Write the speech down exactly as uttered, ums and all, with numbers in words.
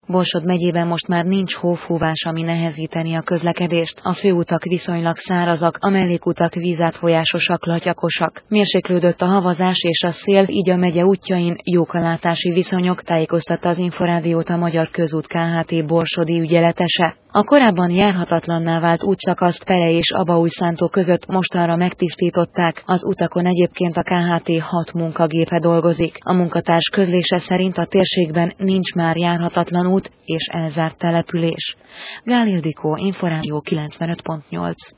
Borsod megyében most már nincs hófúvás, ami nehezíteni a közlekedést. A főutak viszonylag szárazak, a mellékutak vízátfolyásosak, latyakosak. Mérséklődött a havazás és a szél, így a megye útjain jók a látási viszonyok, tájékoztatta az Inforádiót a Magyar Közút Kft. Borsodi ügyeletese. A korábban járhatatlanná vált útszakaszt Pere és Abaújszántó között mostanra megtisztították, az utakon egyébként a Kft. hat munkagépe dolgozik. A munkatárs közlése szerint a térségben nincs már járhatatlan út és elzárt település. Gál Ildikó, Inforádió kilencvenöt pont nyolc.